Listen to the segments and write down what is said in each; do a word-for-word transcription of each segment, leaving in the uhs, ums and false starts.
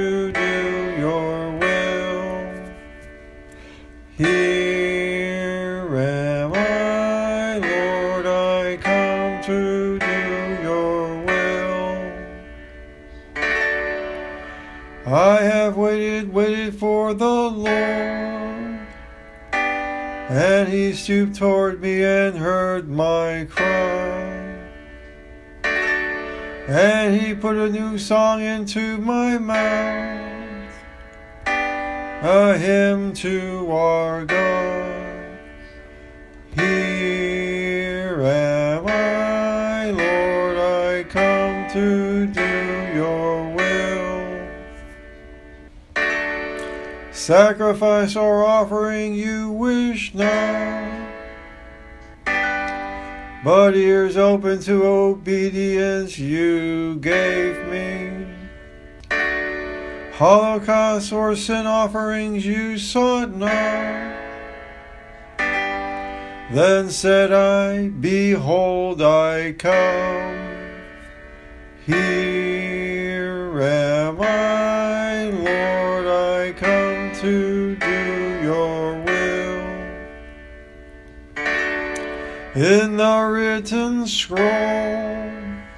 to do your will. Here am I, Lord, I come to do your will. I have waited, waited for the Lord, and he stooped toward me and heard my cry. And he put a new song into my mouth, a hymn to our God. Here am I, Lord, I come to do your will. Sacrifice or offering you wish not, but ears open to obedience you gave me. Holocaust or sin offerings you sought not. Then said I, behold, I come. Here am I, Lord, I come to do your will. In the written scroll,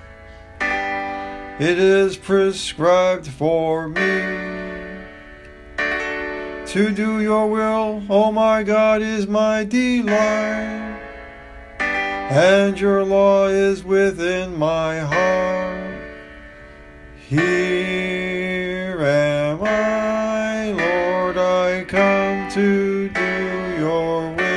it is prescribed for me to do your will, O my God, is my delight, and your law is within my heart. Here am I, Lord, I come to do your will.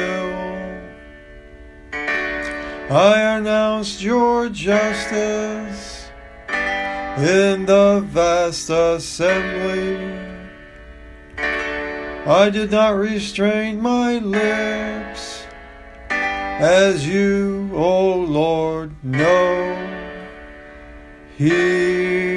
I announced your justice in the vast assembly. I did not restrain my lips, as you, O Lord, know. Here